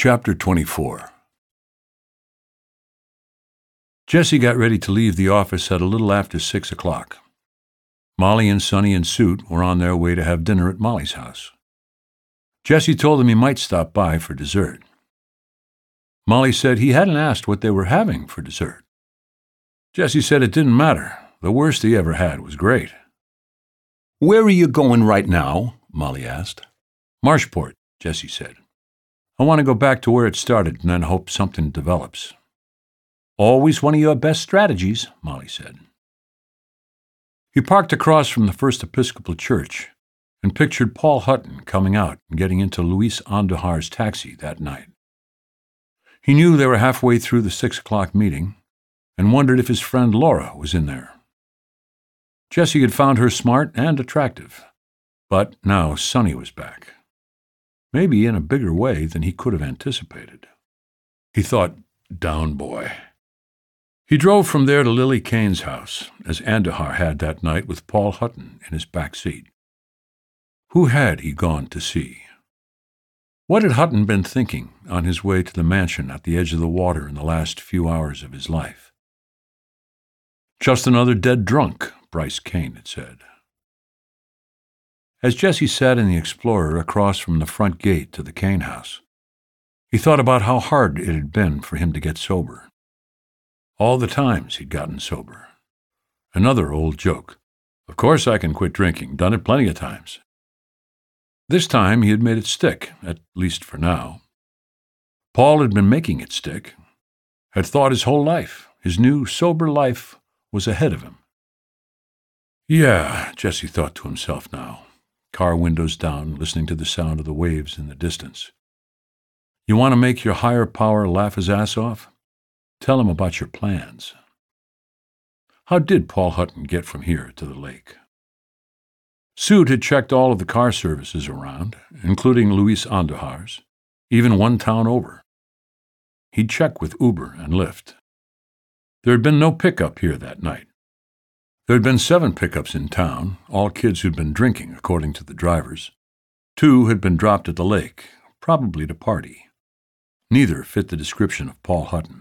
Chapter 24. Jesse got ready to leave the office at a little after 6 o'clock. Molly and Sonny and Suit were on their way to have dinner at Molly's house. Jesse told them he might stop by for dessert. Molly said he hadn't asked what they were having for dessert. Jesse said it didn't matter. The worst he ever had was great. "Where are you going right now?" Molly asked. "Marshport," Jesse said. "I want to go back to where it started and then hope something develops." "Always one of your best strategies," Molly said. He parked across from the First Episcopal Church and pictured Paul Hutton coming out and getting into Luis Andujar's taxi that night. He knew they were halfway through the 6 o'clock meeting and wondered if his friend Laura was in there. Jesse had found her smart and attractive, but now Sonny was back. Maybe in a bigger way than he could have anticipated. He thought, down boy. He drove from there to Lily Kane's house, as Andujar had that night with Paul Hutton in his back seat. Who had he gone to see? What had Hutton been thinking on his way to the mansion at the edge of the water in the last few hours of his life? Just another dead drunk, Bryce Kane had said. As Jesse sat in the Explorer across from the front gate to the Kane house, he thought about how hard it had been for him to get sober. All the times he'd gotten sober. Another old joke. Of course I can quit drinking, done it plenty of times. This time he had made it stick, at least for now. Paul had been making it stick, had thought his whole life, his new sober life, was ahead of him. Yeah, Jesse thought to himself now, car windows down, listening to the sound of the waves in the distance. You want to make your higher power laugh his ass off? Tell him about your plans. How did Paul Hutton get from here to the lake? Suit had checked all of the car services around, including Luis Andujar's, even one town over. He'd checked with Uber and Lyft. There had been no pickup here that night. There had been 7 pickups in town, all kids who'd been drinking, according to the drivers. 2 had been dropped at the lake, probably to party. Neither fit the description of Paul Hutton.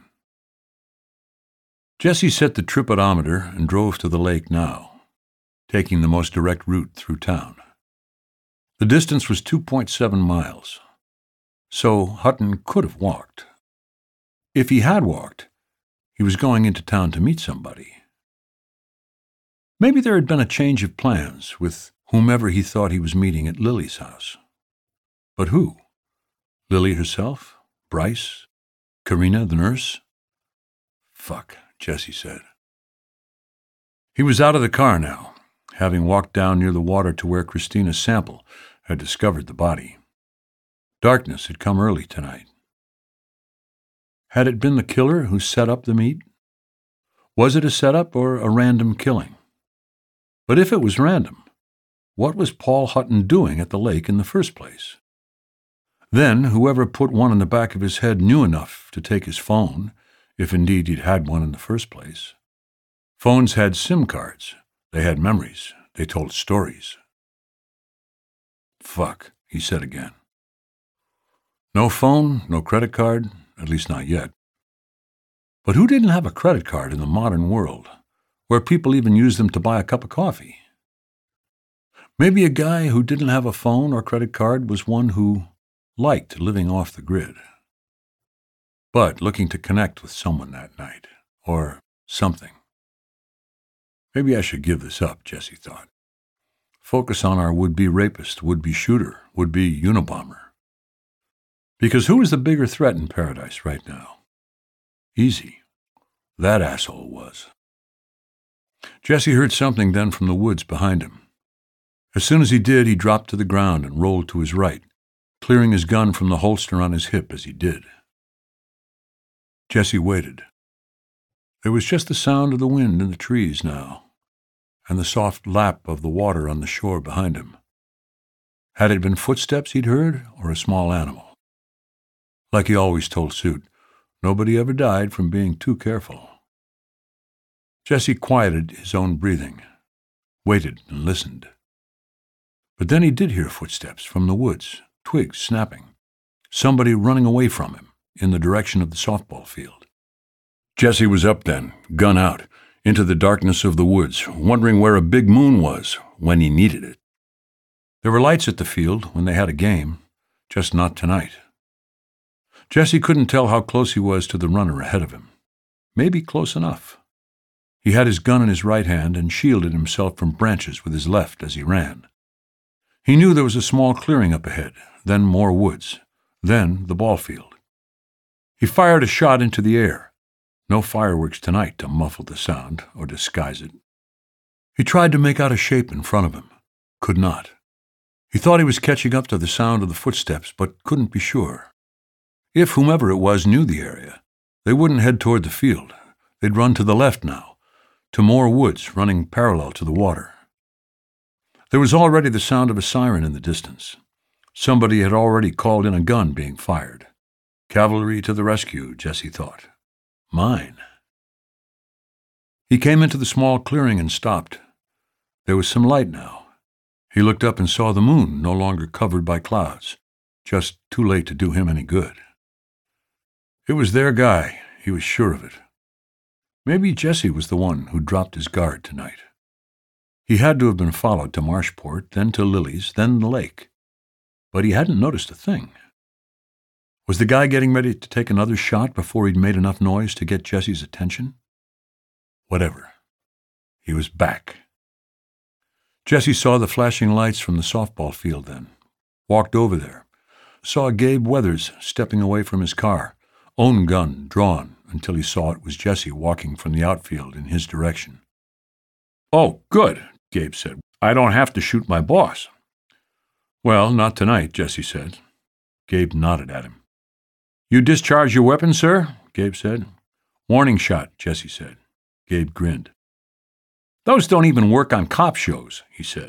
Jesse set the trip odometer and drove to the lake now, taking the most direct route through town. The distance was 2.7 miles, so Hutton could have walked. If he had walked, he was going into town to meet somebody. Maybe there had been a change of plans with whomever he thought he was meeting at Lily's house. But who? Lily herself? Bryce? Karina, the nurse? Fuck, Jesse said. He was out of the car now, having walked down near the water to where Christina Sample had discovered the body. Darkness had come early tonight. Had it been the killer who set up the meet? Was it a setup or a random killing? But if it was random, what was Paul Hutton doing at the lake in the first place? Then, whoever put one in the back of his head knew enough to take his phone, if indeed he'd had one in the first place. Phones had SIM cards. They had memories. They told stories. Fuck, he said again. No phone, no credit card, at least not yet. But who didn't have a credit card in the modern world, where people even use them to buy a cup of coffee? Maybe a guy who didn't have a phone or credit card was one who liked living off the grid, but looking to connect with someone that night, or something. Maybe I should give this up, Jesse thought. Focus on our would-be rapist, would-be shooter, would-be Unabomber. Because who is the bigger threat in paradise right now? Easy. That asshole was. Jesse heard something then from the woods behind him. As soon as he did, he dropped to the ground and rolled to his right, clearing his gun from the holster on his hip as he did. Jesse waited. There was just the sound of the wind in the trees now, and the soft lap of the water on the shore behind him. Had it been footsteps he'd heard, or a small animal? Like he always told Suit, nobody ever died from being too careful. Jesse quieted his own breathing, waited and listened. But then he did hear footsteps from the woods, twigs snapping, somebody running away from him in the direction of the softball field. Jesse was up then, gun out, into the darkness of the woods, wondering where a big moon was when he needed it. There were lights at the field when they had a game, just not tonight. Jesse couldn't tell how close he was to the runner ahead of him. Maybe close enough. He had his gun in his right hand and shielded himself from branches with his left as he ran. He knew there was a small clearing up ahead, then more woods, then the ball field. He fired a shot into the air. No fireworks tonight to muffle the sound or disguise it. He tried to make out a shape in front of him. Could not. He thought he was catching up to the sound of the footsteps, but couldn't be sure. If whomever it was knew the area, they wouldn't head toward the field. They'd run to the left now, to more woods running parallel to the water. There was already the sound of a siren in the distance. Somebody had already called in a gun being fired. Cavalry to the rescue, Jesse thought. Mine. He came into the small clearing and stopped. There was some light now. He looked up and saw the moon no longer covered by clouds, just too late to do him any good. It was their guy, he was sure of it. Maybe Jesse was the one who dropped his guard tonight. He had to have been followed to Marshport, then to Lily's, then the lake. But he hadn't noticed a thing. Was the guy getting ready to take another shot before he'd made enough noise to get Jesse's attention? Whatever. He was back. Jesse saw the flashing lights from the softball field then, walked over there, saw Gabe Weathers stepping away from his car, own gun drawn until he saw it was Jesse walking from the outfield in his direction. "Oh, good," Gabe said. "I don't have to shoot my boss." "Well, not tonight," Jesse said. Gabe nodded at him. "You discharge your weapon, sir?" Gabe said. "Warning shot," Jesse said. Gabe grinned. "Those don't even work on cop shows," he said.